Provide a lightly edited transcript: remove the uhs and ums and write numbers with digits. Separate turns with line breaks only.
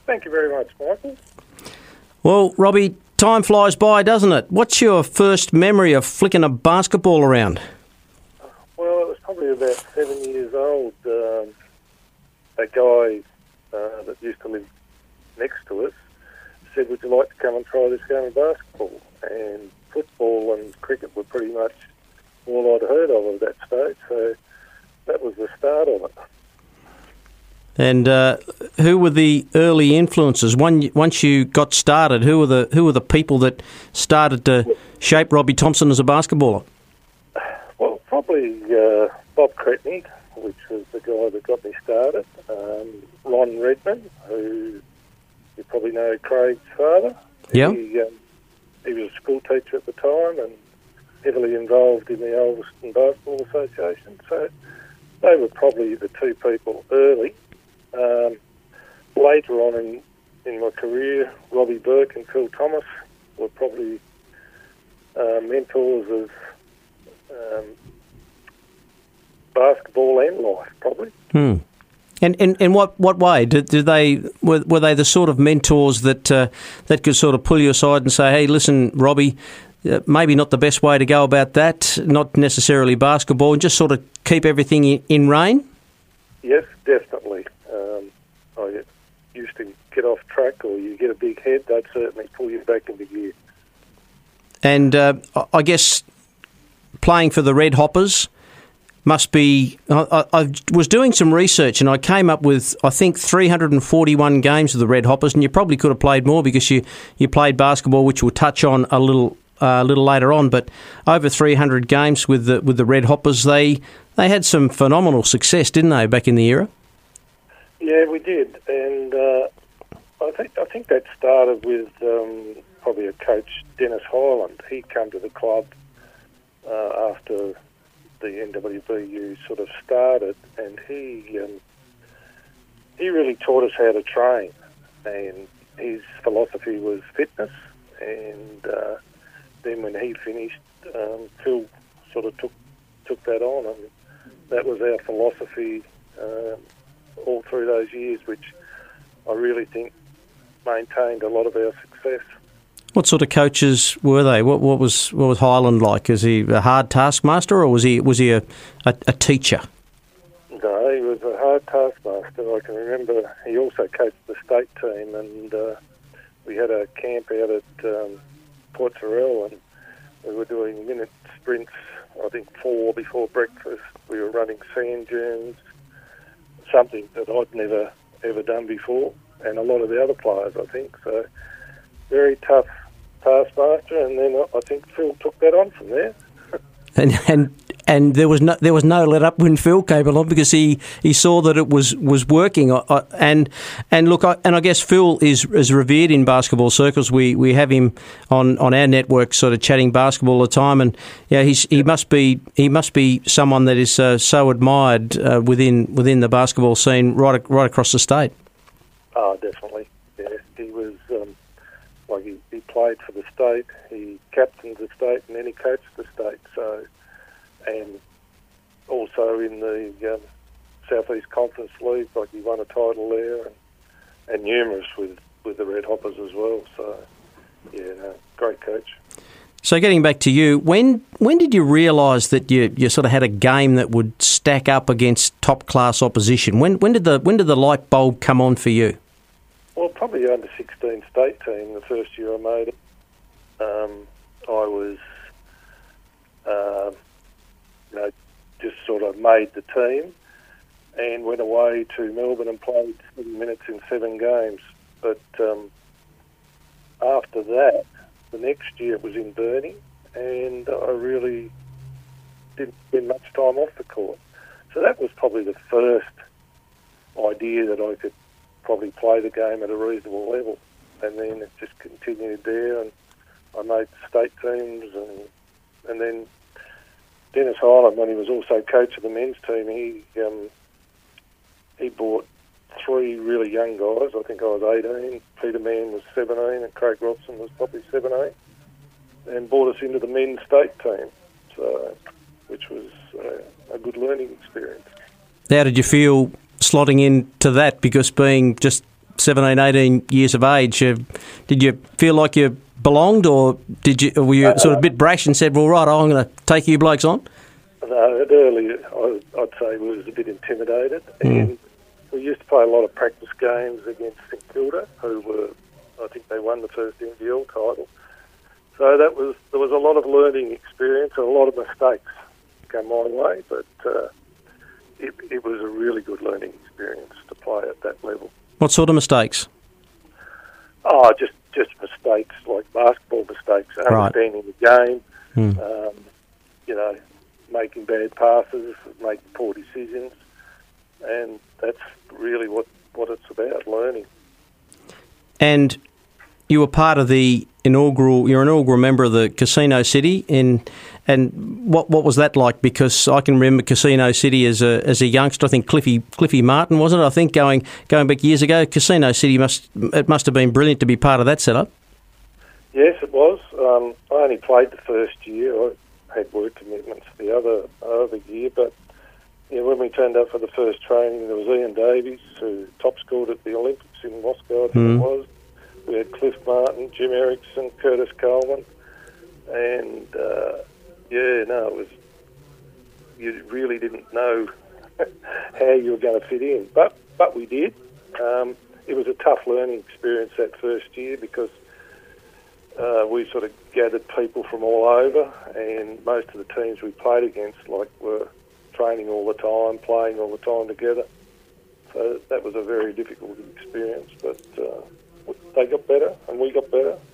Thank you very much, Michael.
Well, Robbie, time flies by, doesn't it? What's your first memory of flicking a basketball around?
Well, it was probably about 7 years old. A guy that used to live next to us said, would you like to come and try this game of basketball? And football and cricket were pretty much all I'd heard of at that stage, so that was the start of it.
And who were the early influences? Once you got started, who were the people that started to shape Robbie Thompson as a basketballer?
Well, probably Bob Cretney, which was the guy that got me started. Ron Redman, who you probably know, Craig's father.
Yeah.
He was a school teacher at the time and heavily involved in the Ulverston Basketball Association. So they were probably the two people early. Later on in my career, Robbie Burke and Phil Thomas were probably mentors of basketball and life, probably.
And in what way were they the sort of mentors that could sort of pull you aside and say, hey, listen, Robbie, maybe not the best way to go about that, not necessarily basketball, and just sort of keep everything in rein? Yes,
definitely. I used to get off track or you get a big head, they'd certainly pull you back into gear.
And I guess playing for the Red Hoppers must be... I was doing some research and I came up with, I think, 341 games with the Red Hoppers, and you probably could have played more because you played basketball, which we'll touch on a little later on, but over 300 games with the Red Hoppers. They had some phenomenal success, didn't they, back in the era?
Yeah, we did, and I think that started with probably a coach, Dennis Hyland. He came to the club after the NWBU sort of started, and he really taught us how to train, and his philosophy was fitness, and then when he finished, Phil sort of took that on, and that was our philosophy all through those years, which I really think maintained a lot of our success.
What sort of coaches were they? What was Hyland like? Is he a hard taskmaster, or was he a teacher?
No, he was a hard taskmaster. I can remember he also coached the state team, and we had a camp out at Port Terrell, and we were doing minute sprints. I think 4 before breakfast. We were running sand dunes, something that I'd never ever done before, and a lot of the other players, I think. So very tough taskmaster, and then I think Phil took that on from there.
And there was no let up when Phil came along, because he saw that it was working. And I guess Phil is revered in basketball circles. We have him on our network, sort of chatting basketball all the time. And yeah, he must be someone that is so admired within the basketball scene right across the state.
Oh, definitely. Yeah, he was he played for the state, he captained the state, and then he coached the state. So, and also in the South East Conference League, he won a title there, and numerous with the Red Hoppers as well. So, yeah, great coach.
So getting back to you, when did you realise that you sort of had a game that would stack up against top class opposition? When did the light bulb come on for you?
Well, probably under 16 state team the first year I made it. I was, just sort of made the team and went away to Melbourne and played 7 minutes in 7 games. But after that, the next year it was in Burnie, and I really didn't spend much time off the court. So that was probably the first idea that I could probably play the game at a reasonable level. And then it just continued there, and I made state teams, and then Dennis Hyland, when he was also coach of the men's team, he brought 3 really young guys. I think I was 18, Peter Mann was 17, and Craig Robson was probably 17, and brought us into the men's state team, which was a good learning experience.
How did you feel slotting into that? Because being just 17, 18 years of age, did you feel like you belonged, or were you sort of a bit brash and said, well, right, I'm going to take you blokes on?
No, early, I'd say we was a bit intimidated, and we used to play a lot of practice games against St Kilda, who were, I think they won the first NBL title. So there was a lot of learning experience and a lot of mistakes come my way, but it was a really good learning experience to play at that level.
What sort of mistakes?
Oh, just mistakes like basketball mistakes, understanding the game, making bad passes, making poor decisions, and that's really what it's about, learning.
And you were part of you're an inaugural member of the Casino City, and what was that like? Because I can remember Casino City as a youngster. I think Cliffy Martin, wasn't it? I think going back years ago, Casino City must have been brilliant to be part of that setup.
Yes, it was. I only played the first year. I had work commitments the other year, but when we turned up for the first training, there was Ian Davies, who top scored at the Olympics in Moscow, I think it was. We had Cliff Martin, Jim Erickson, Curtis Coleman, and it was. You really didn't know how you were going to fit in, but we did. It was a tough learning experience that first year because we sort of gathered people from all over, and most of the teams we played against were training all the time, playing all the time together. So that was a very difficult experience, but they got better and we got better.